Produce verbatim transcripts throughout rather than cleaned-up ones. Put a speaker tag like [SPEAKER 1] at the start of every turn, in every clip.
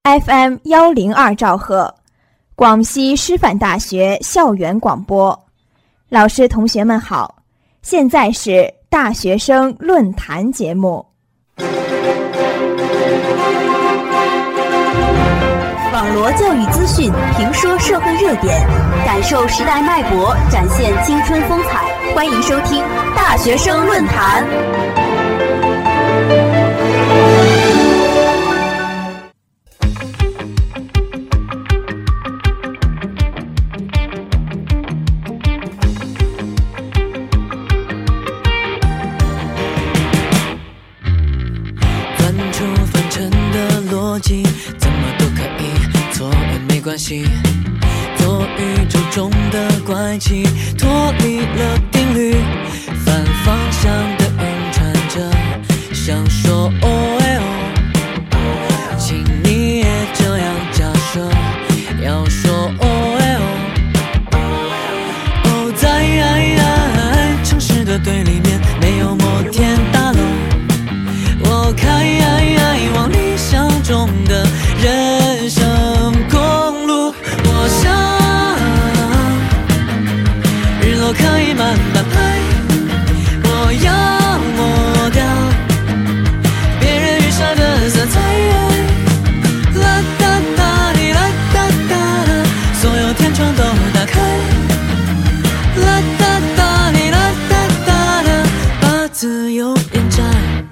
[SPEAKER 1] F M 幺零二兆赫，广西师范大学校园广播。老师同学们好，现在是大学生论坛节目。
[SPEAKER 2] 网罗教育资讯，评说社会热点，感受时代脉搏，展现青春风采。欢迎收听大学生论坛。
[SPEAKER 3] 翻出翻成的逻辑，怎么都可以，错也没关系。做宇宙中的怪奇，脱离了定律，反方向的晕船着，想说哦哎哦，请你也这样假设，要说哦哎哦，哦在城市的对立面没有摩天大楼，我开往理想中的人生公路，我想日落可以慢慢拍，我要抹掉别人雨下的色彩，啦哒哒哩啦哒哒哒，所有天窗都打开，啦哒哒哩啦哒哒哒，把自由延展。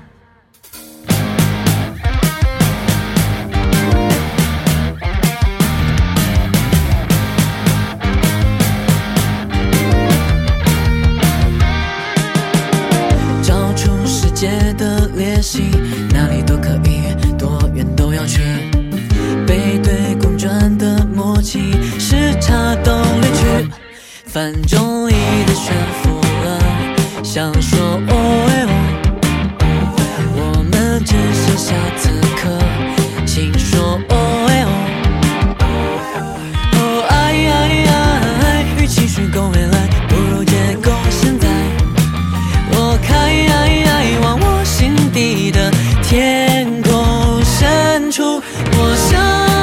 [SPEAKER 3] 的练习哪里都可以，多远都要去，背对公转的默契，时差都离去，反中意的悬浮了，想说哦哎哦，我们只剩下此刻，请说哦哎哦，哦爱爱爱，与其虚构未来，不如结构现在，我开往我心底的天空深处，我想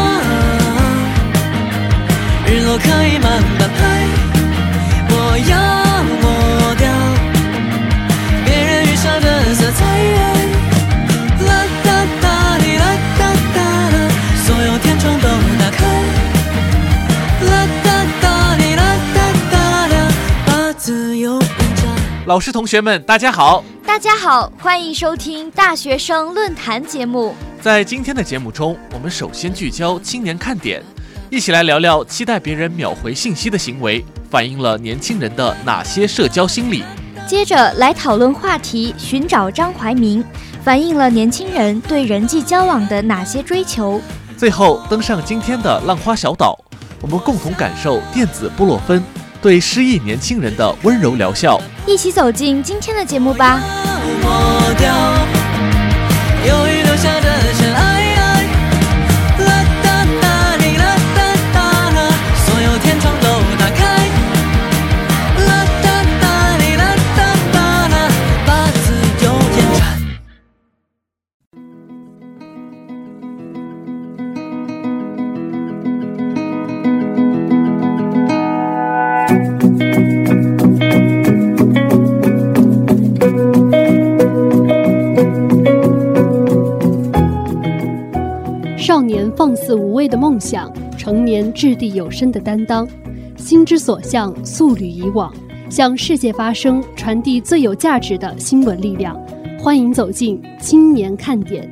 [SPEAKER 3] 日落可以慢慢拍，我要抹掉别人雨下的色彩，啦哒哒哩啦哒哒哒，所有天窗都打开，啦哒哒哩啦哒哒哒，把自由延展。
[SPEAKER 4] 老师同学们大家好。
[SPEAKER 5] 大家好，欢迎收听大学生论坛节目。
[SPEAKER 4] 在今天的节目中，我们首先聚焦青年看点，一起来聊聊期待别人秒回信息的行为反映了年轻人的哪些社交心理。
[SPEAKER 5] 接着来讨论话题，寻找张怀民，反映了年轻人对人际交往的哪些追求。
[SPEAKER 4] 最后登上今天的浪花小岛，我们共同感受电子布洛芬对失意年轻人的温柔疗效。
[SPEAKER 5] 一起走进今天的节目吧。
[SPEAKER 3] 抹掉犹豫留下的尘埃，啦哒哒哩啦哒哒啦，所有天窗都打开，啦哒哒哩啦哒哒啦，把自由延展。
[SPEAKER 6] 少年放肆无畏的梦想，成年掷地有声的担当，心之所向，速履以往，向世界发声，传递最有价值的新闻力量。欢迎走进青年看点。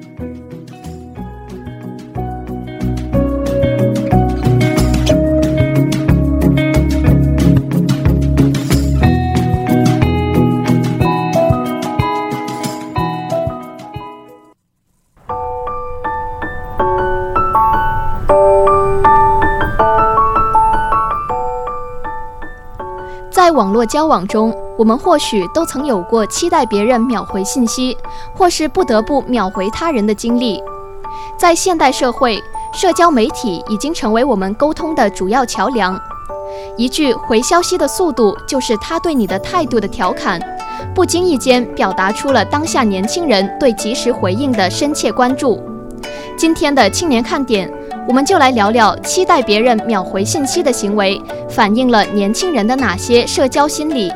[SPEAKER 5] 在网络交往中，我们或许都曾有过期待别人秒回信息，或是不得不秒回他人的经历。在现代社会，社交媒体已经成为我们沟通的主要桥梁。一句回消息的速度，就是他对你的态度的调侃，不经意间表达出了当下年轻人对及时回应的深切关注。今天的青年看点， 我们就来聊聊期待别人秒回信息的行为，反映了年轻人的哪些社交心理。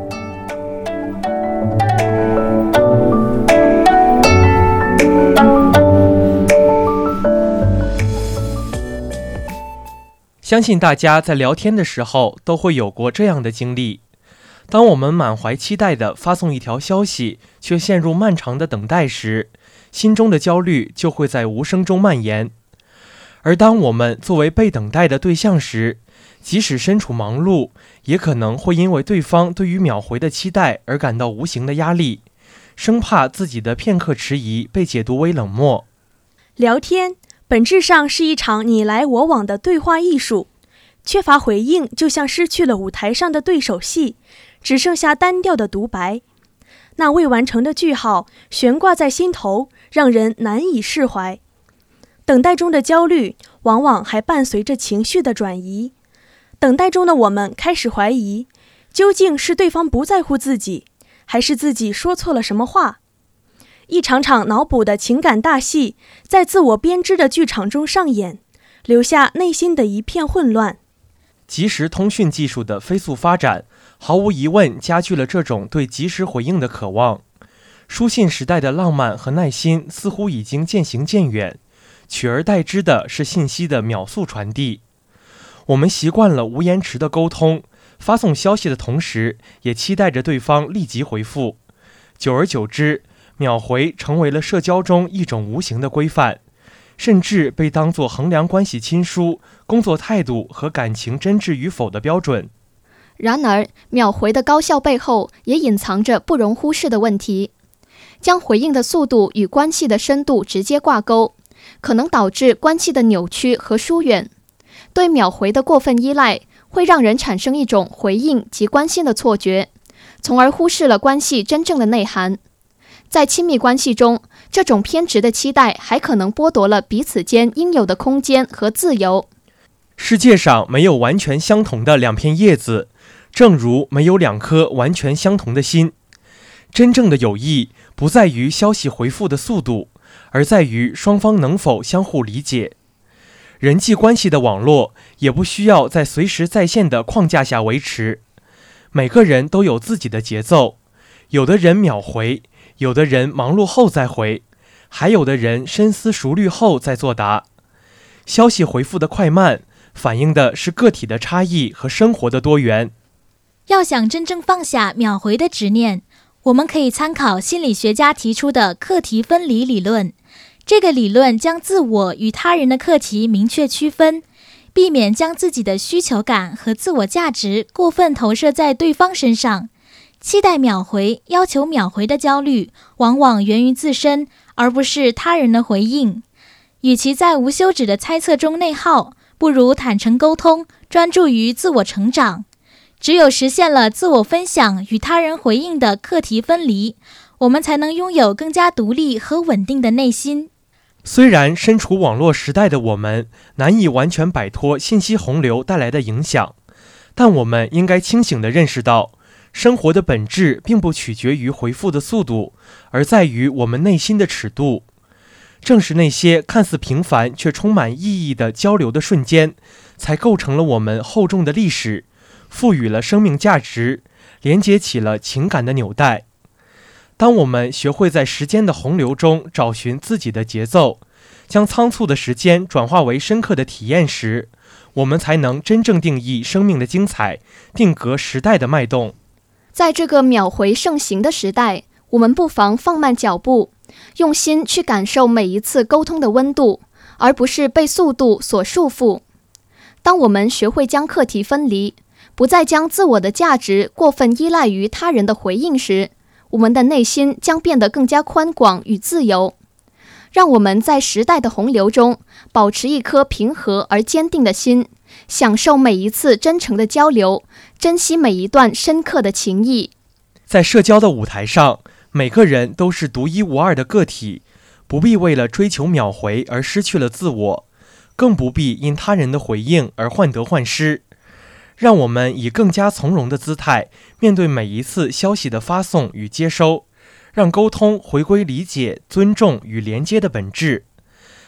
[SPEAKER 7] 相信大家在聊天的时候都会有过这样的经历，当我们满怀期待地发送一条消息，却陷入漫长的等待时，心中的焦虑就会在无声中蔓延。而当我们作为被等待的对象时，即使身处忙碌，也可能会因为对方对于秒回的期待而感到无形的压力，生怕自己的片刻迟疑被解读为冷漠。
[SPEAKER 8] 聊天本质上是一场你来我往的对话艺术，缺乏回应就像失去了舞台上的对手戏，只剩下单调的独白。那未完成的句号悬挂在心头，让人难以释怀。等待中的焦虑往往还伴随着情绪的转移，等待中的我们开始怀疑，究竟是对方不在乎自己，还是自己说错了什么话？一场场脑补的情感大戏在自我编织的剧场中上演，留下内心的一片混乱。
[SPEAKER 7] 即时通讯技术的飞速发展，毫无疑问加剧了这种对及时回应的渴望。书信时代的浪漫和耐心似乎已经渐行渐远，取而代之的是信息的秒速传递。我们习惯了无延迟的沟通，发送消息的同时，也期待着对方立即回复。久而久之，秒回成为了社交中一种无形的规范，甚至被当作衡量关系亲疏、工作态度和感情真挚与否的标准。
[SPEAKER 5] 然而，秒回的高效背后也隐藏着不容忽视的问题。将回应的速度与关系的深度直接挂钩，可能导致关系的扭曲和疏远。对秒回的过分依赖，会让人产生一种回应及关心的错觉，从而忽视了关系真正的内涵。在亲密关系中，这种偏执的期待还可能剥夺了彼此间应有的空间和自由。
[SPEAKER 7] 世界上没有完全相同的两片叶子，正如没有两颗完全相同的心。真正的友谊不在于消息回复的速度，而在于双方能否相互理解。人际关系的网络也不需要在随时在线的框架下维持。每个人都有自己的节奏，有的人秒回，有的人忙碌后再回，还有的人深思熟虑后再作答。消息回复的快慢，反映的是个体的差异和生活的多元。
[SPEAKER 9] 要想真正放下秒回的执念，我们可以参考心理学家提出的课题分离理论。这个理论将自我与他人的课题明确区分，避免将自己的需求感和自我价值过分投射在对方身上。期待秒回、要求秒回的焦虑，往往源于自身，而不是他人的回应。与其在无休止的猜测中内耗，不如坦诚沟通，专注于自我成长。只有实现了自我分享与他人回应的课题分离，我们才能拥有更加独立和稳定的内心。
[SPEAKER 7] 虽然身处网络时代的我们难以完全摆脱信息洪流带来的影响，但我们应该清醒地认识到，生活的本质并不取决于回复的速度，而在于我们内心的尺度。正是那些看似平凡却充满意义的交流的瞬间，才构成了我们厚重的历史，赋予了生命价值，连接起了情感的纽带。当我们学会在时间的洪流中找寻自己的节奏，将仓促的时间转化为深刻的体验时，我们才能真正定义生命的精彩，定格时代的脉动。
[SPEAKER 5] 在这个秒回盛行的时代，我们不妨放慢脚步，用心去感受每一次沟通的温度，而不是被速度所束缚。当我们学会将课题分离，不再将自我的价值过分依赖于他人的回应时，我们的内心将变得更加宽广与自由。让我们在时代的洪流中保持一颗平和而坚定的心，享受每一次真诚的交流，珍惜每一段深刻的情谊。
[SPEAKER 7] 在社交的舞台上，每个人都是独一无二的个体，不必为了追求秒回而失去了自我，更不必因他人的回应而患得患失。让我们以更加从容的姿态面对每一次消息的发送与接收，让沟通回归理解、尊重与连接的本质。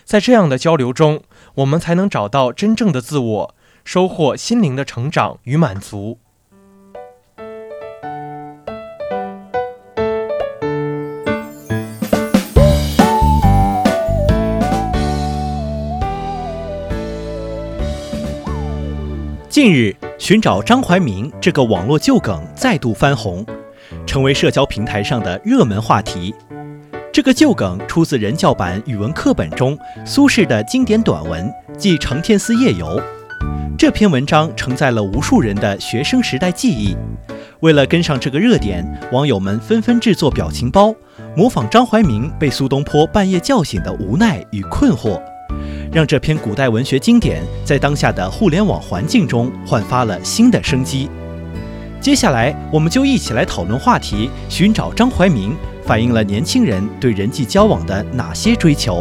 [SPEAKER 7] 在这样的交流中，我们才能找到真正的自我，收获心灵的成长与满足。
[SPEAKER 10] 近日，寻找张怀民这个网络旧梗再度翻红，成为社交平台上的热门话题。这个旧梗出自人教版语文课本中苏轼的经典短文《记承天寺夜游》。这篇文章承载了无数人的学生时代记忆。为了跟上这个热点，网友们纷纷制作表情包，模仿张怀民被苏东坡半夜叫醒的无奈与困惑，让这篇古代文学经典在当下的互联网环境中焕发了新的生机。接下来，我们就一起来讨论话题：寻找张怀民反映了年轻人对人际交往的哪些追求？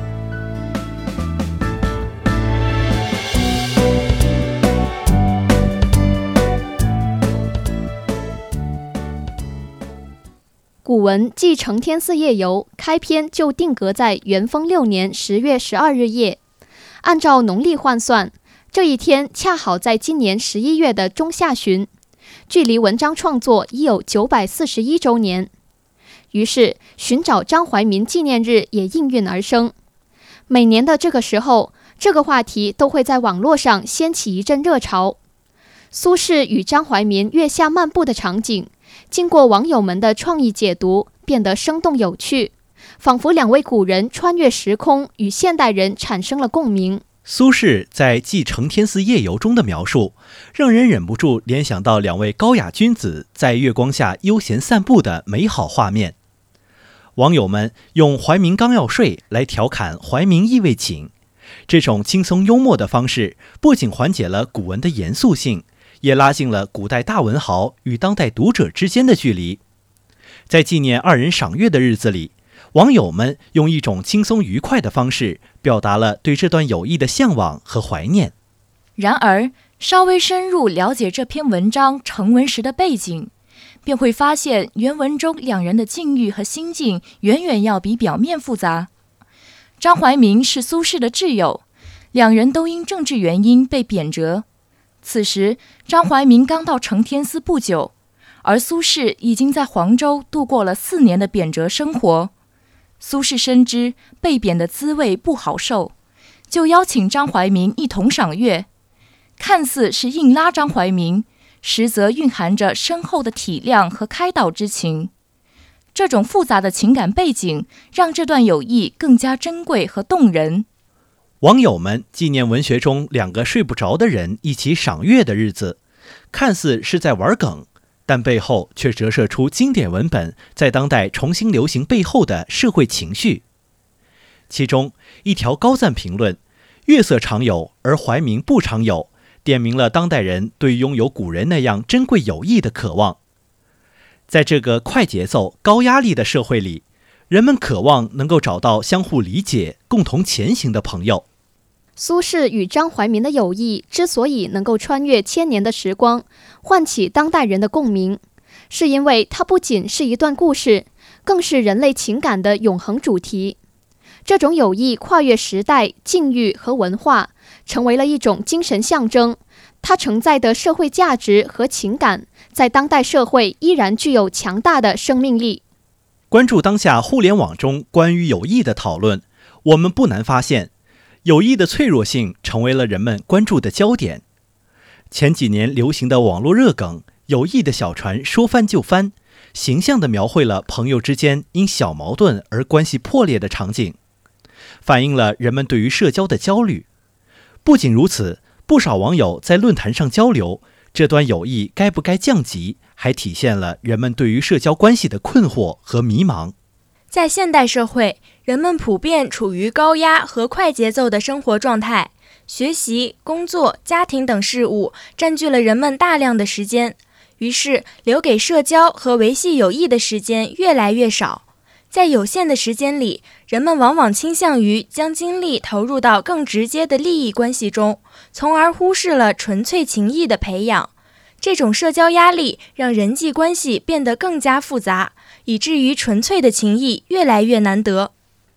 [SPEAKER 5] 古文《记承天寺夜游》开篇就定格在元丰六年十月十二日夜，按照农历换算，这一天恰好在今年十一月的中下旬，距离文章创作已有九百四十一周年。于是，寻找张怀民纪念日也应运而生。每年的这个时候，这个话题都会在网络上掀起一阵热潮。苏轼与张怀民月下漫步的场景，经过网友们的创意解读，变得生动有趣，仿佛两位古人穿越时空，与现代人产生了共鸣。
[SPEAKER 10] 苏轼在《记承天寺夜游》中的描述，让人忍不住联想到两位高雅君子在月光下悠闲散步的美好画面。网友们用怀民刚要睡来调侃怀民意未寝，这种轻松幽默的方式，不仅缓解了古文的严肃性，也拉近了古代大文豪与当代读者之间的距离。在纪念二人赏月的日子里，网友们用一种轻松愉快的方式，表达了对这段友谊的向往和怀念。
[SPEAKER 11] 然而，稍微深入了解这篇文章成文时的背景，便会发现原文中两人的境遇和心境远远要比表面复杂。张怀民是苏轼的挚友，两人都因政治原因被贬谪。此时，张怀民刚到承天寺不久，而苏轼已经在黄州度过了四年的贬谪生活。苏轼深知被贬的滋味不好受，就邀请张怀民一同赏月，看似是硬拉张怀民，实则蕴含着深厚的体谅和开导之情。这种复杂的情感背景，让这段友谊更加珍贵和动人。
[SPEAKER 10] 网友们纪念文学中两个睡不着的人一起赏月的日子，看似是在玩梗，但背后却折射出经典文本在当代重新流行背后的社会情绪。其中一条高赞评论：月色常有，而怀民不常有，点明了当代人对拥有古人那样珍贵友谊的渴望。在这个快节奏、高压力的社会里，人们渴望能够找到相互理解、共同前行的朋友。
[SPEAKER 5] 苏轼与张怀民的友谊之所以能够穿越千年的时光，唤起当代人的共鸣，是因为它不仅是一段故事，更是人类情感的永恒主题。这种友谊跨越时代、境遇和文化，成为了一种精神象征。它承载的社会价值和情感，在当代社会依然具有强大的生命力。
[SPEAKER 10] 关注当下互联网中关于友谊的讨论，我们不难发现，友谊的脆弱性成为了人们关注的焦点。前几年流行的网络热梗“友谊的小船说翻就翻”，形象地描绘了朋友之间因小矛盾而关系破裂的场景，反映了人们对于社交的焦虑。不仅如此，不少网友在论坛上交流，这段友谊该不该降级，还体现了人们对于社交关系的困惑和迷茫。
[SPEAKER 8] 在现代社会，人们普遍处于高压和快节奏的生活状态，学习、工作、家庭等事务占据了人们大量的时间，于是留给社交和维系友谊的时间越来越少。在有限的时间里，人们往往倾向于将精力投入到更直接的利益关系中，从而忽视了纯粹情谊的培养。这种社交压力让人际关系变得更加复杂，以至于纯粹的情谊越来越难得。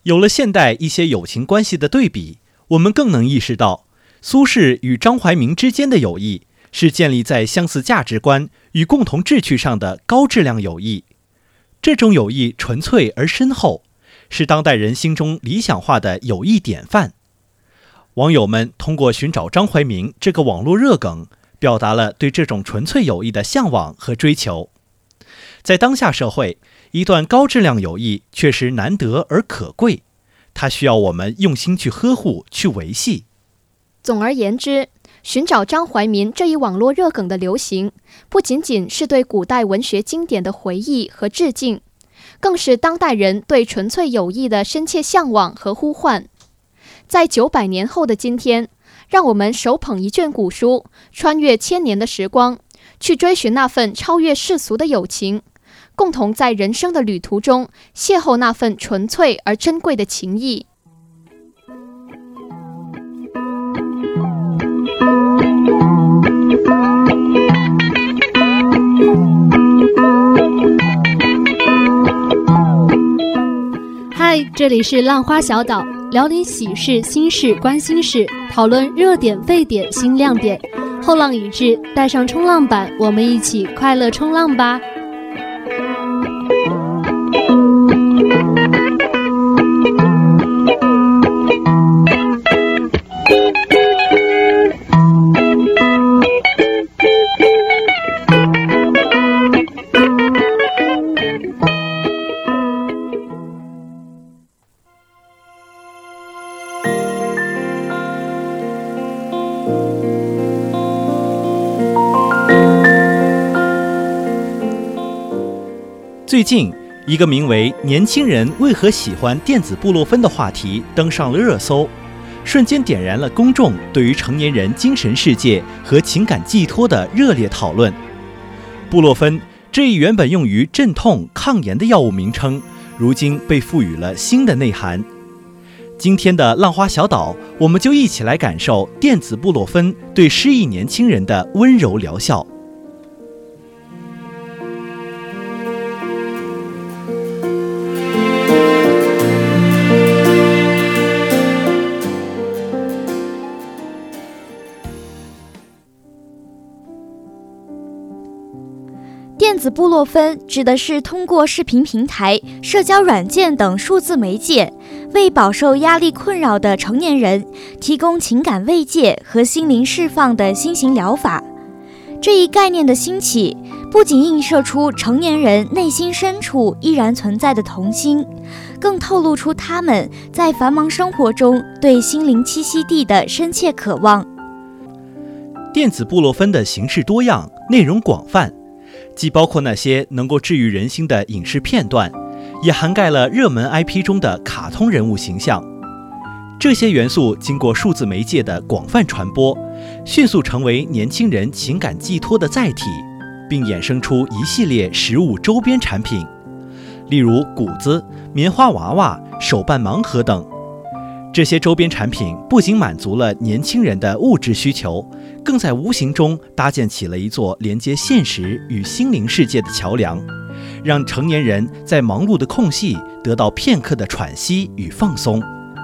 [SPEAKER 10] 有了现代一些友情关系的对比，我们更能意识到，苏轼与张怀民之间的友谊是建立在相似价值观与共同志趣上的高质量友谊。这种友谊纯粹而深厚，是当代人心中理想化的友谊典范。网友们通过寻找张怀民这个网络热梗，表达了对这种纯粹友谊的向往和追求。在当下社会，一段高质量友谊确实难得而可贵，它需要我们用心去呵护、去维系。
[SPEAKER 5] 总而言之，寻找张怀民这一网络热梗的流行，不仅仅是对古代文学经典的回忆和致敬，更是当代人对纯粹友谊的深切向往和呼唤。在九百年后的今天，让我们手捧一卷古书，穿越千年的时光，去追寻那份超越世俗的友情，共同在人生的旅途中邂逅那份纯粹而珍贵的情谊。
[SPEAKER 6] 嗨，这里是浪花小岛，聊你喜事、心事、关心事，讨论热点、沸点、新亮点。后浪已至，带上冲浪板，我们一起快乐冲浪吧！
[SPEAKER 10] 最近，一个名为“年轻人为何喜欢电子布洛芬”的话题登上了热搜，瞬间点燃了公众对于成年人精神世界和情感寄托的热烈讨论。布洛芬这一原本用于镇痛抗炎的药物名称，如今被赋予了新的内涵。今天的浪花小岛，我们就一起来感受电子布洛芬对失忆年轻人的温柔疗效。
[SPEAKER 1] 电子布洛芬指的是通过视频平台、社交软件等数字媒介，为饱受压力困扰的成年人提供情感慰藉和心灵释放的新型疗法。这一概念的兴起，不仅映射出成年人内心深处依然存在的童心，更透露出他们在繁忙生活中对心灵栖息地的深切渴望。
[SPEAKER 10] 电子布洛芬的形式多样，内容广泛，既包括那些能够治愈人心的影视片段，也涵盖了热门 I P 中的卡通人物形象。这些元素经过数字媒介的广泛传播，迅速成为年轻人情感寄托的载体，并衍生出一系列实物周边产品，例如谷子、棉花娃娃、手办盲盒等。这些周边产品不仅满足了年轻人的物质需求，更在无形中搭建起了一座连接现实与心灵世界的桥梁，让成年人在忙碌的空隙得到片刻的喘息与放松。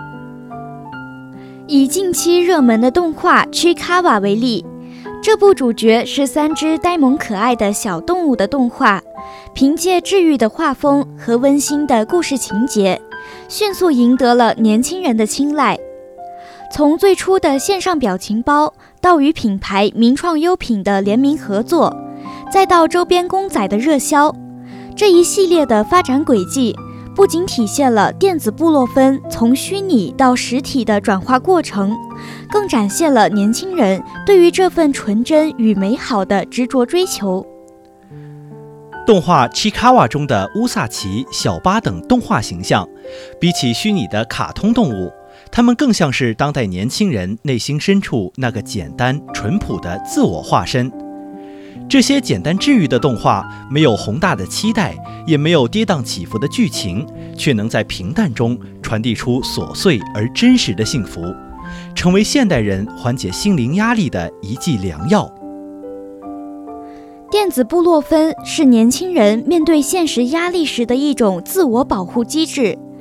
[SPEAKER 1] 以近期热门的动画《Chikawa》为例，这部主角是三只呆萌可爱的小动物的动画，凭借治愈的画风和温馨的故事情节，迅速赢得了年轻人的青睐。从最初的线上表情包，到与品牌名创优品的联名合作，再到周边公仔的热销，这一系列的发展轨迹不仅体现了电子布洛芬从虚拟到实体的转化过程，更展现了年轻人对于这份纯真与美好的执着追求。
[SPEAKER 10] 动画《Chikawa》中的乌萨奇、小巴等动画形象，比起虚拟的卡通动物，它们更像是当代年轻人内心深处那个简单淳朴的自我化身。这些简单治愈的动画，没有宏大的期待，也没有跌宕起伏的剧情，却能在平淡中传递出琐碎而真实的幸福，成为现代人缓解心灵压力的一剂良药。
[SPEAKER 1] 电子布洛芬是年轻人面对现实压力时的一种自我保护机制，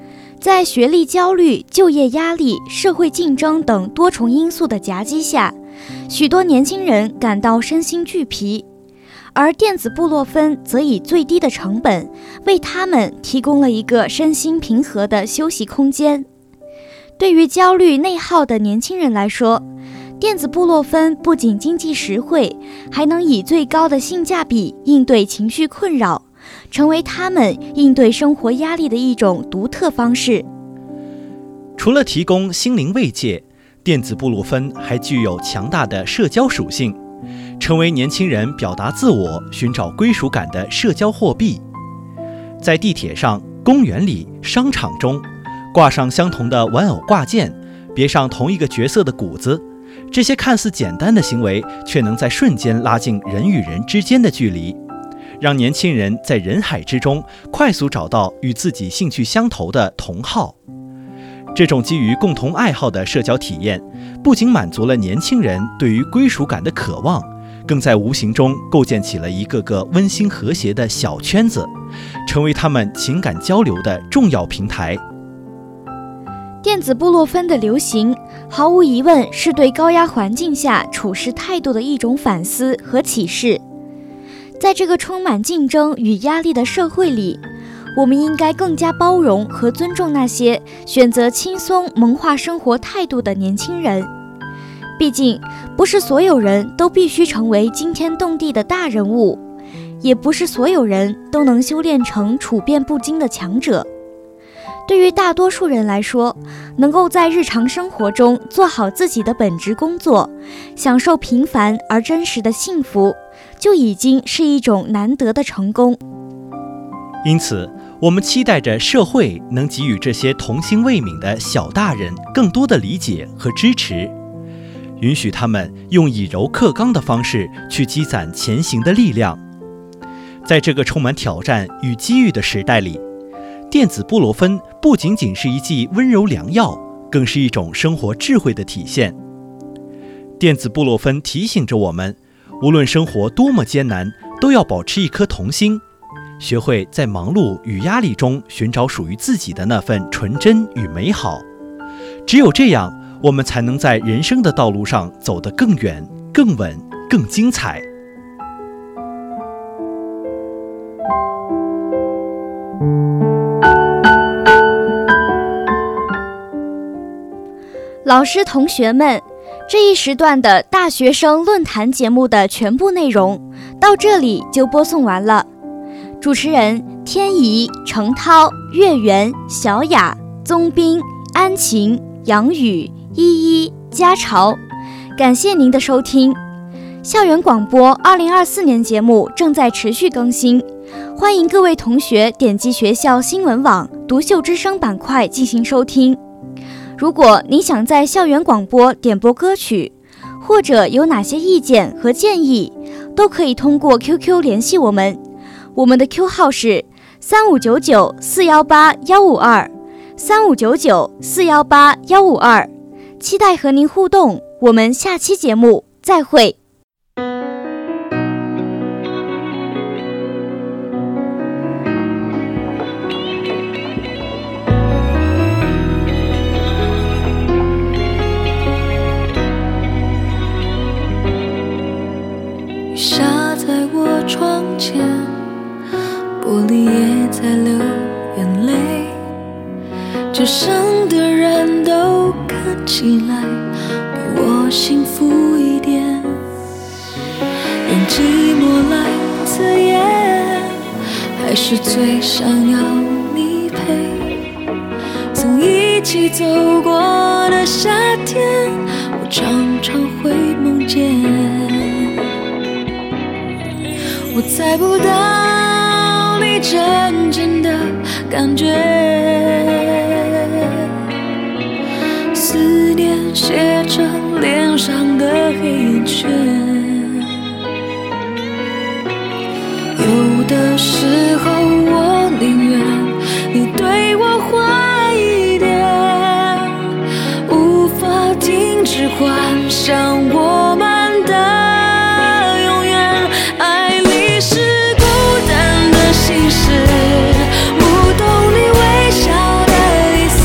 [SPEAKER 12] 在学历焦虑、就业压力、社会竞争等多重因素的夹击下，许多年轻人感到身心俱疲，而电子布洛芬则以最低的成本为他们提供了一个身心平和的休息空间。对于焦虑内耗的年轻人来说，电子布洛芬不仅经济实惠，还能以最高的性价比应对情绪困扰，成为他们应对生活压力的一种独特方式。
[SPEAKER 10] 除了提供心灵慰藉，电子布洛芬还具有强大的社交属性，成为年轻人表达自我、寻找归属感的社交货币。在地铁上、公园里、商场中，挂上相同的玩偶挂件，别上同一个角色的骨子，这些看似简单的行为，却能在瞬间拉近人与人之间的距离，让年轻人在人海之中快速找到与自己兴趣相投的同好。这种基于共同爱好的社交体验，不仅满足了年轻人对于归属感的渴望，更在无形中构建起了一个个温馨和谐的小圈子，成为他们情感交流的重要平台。
[SPEAKER 12] 电子布洛芬的流行，毫无疑问是对高压环境下处事态度的一种反思和启示。在这个充满竞争与压力的社会里，我们应该更加包容和尊重那些选择轻松萌化生活态度的年轻人。毕竟，不是所有人都必须成为惊天动地的大人物，也不是所有人都能修炼成处变不惊的强者。对于大多数人来说，能够在日常生活中做好自己的本职工作，享受平凡而真实的幸福，就已经是一种难得的成功。
[SPEAKER 10] 因此，我们期待着社会能给予这些童心未泯的小大人更多的理解和支持，允许他们用以柔克刚的方式去积攒前行的力量。在这个充满挑战与机遇的时代里，电子布洛芬不仅仅是一剂温柔良药，更是一种生活智慧的体现。电子布洛芬提醒着我们，无论生活多么艰难，都要保持一颗童心，学会在忙碌与压力中寻找属于自己的那份纯真与美好。只有这样，我们才能在人生的道路上走得更远、更稳、更精彩。
[SPEAKER 12] 老师、同学们，这一时段的大学生论坛节目的全部内容到这里就播送完了。主持人天怡、程涛、月圆、小雅、宗斌、安晴、杨宇、依依、家潮，感谢您的收听。校园广播二零二四年节目正在持续更新，欢迎各位同学点击学校新闻网独秀之声板块进行收听。如果你想在校园广播点播歌曲，或者有哪些意见和建议，都可以通过 Q Q 联系我们。我们的 Q 号是三五九九四幺八幺五二，三五九九四幺八幺五二，期待和您互动。我们下期节目再会。
[SPEAKER 13] 下在我窗前，玻璃也在流眼泪，街上的人都看起来比我幸福一点，用寂寞来刺眼，还是最想要你陪。曾一起走过的夏天，我常常会梦见。我猜不到你真正的感觉，思念写成脸上的黑眼圈，有的时候我宁愿你对我坏一点，无法停止幻想我们的心事，不懂你微笑的意思，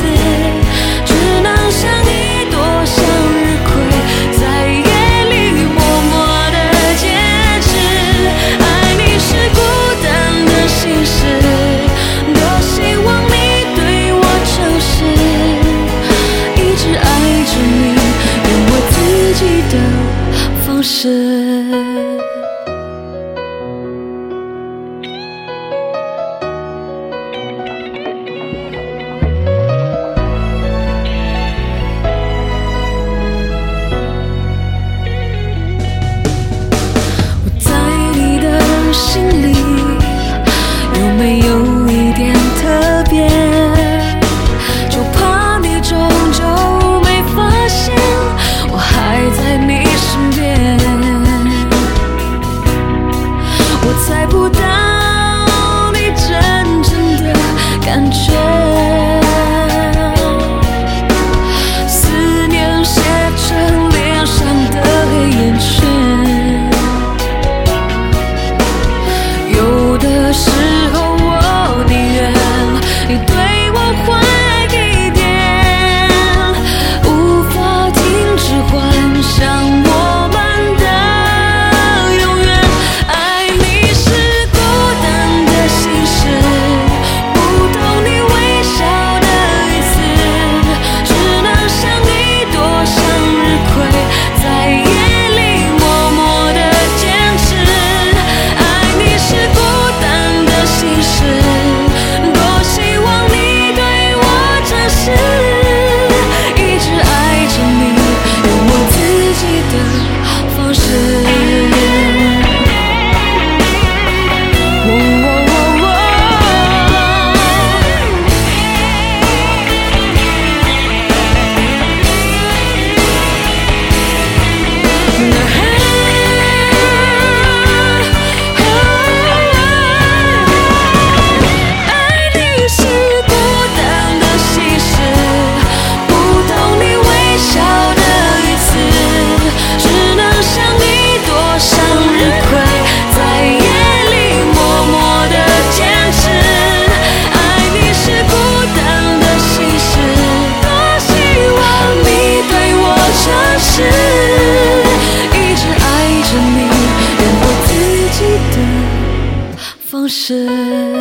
[SPEAKER 13] 事。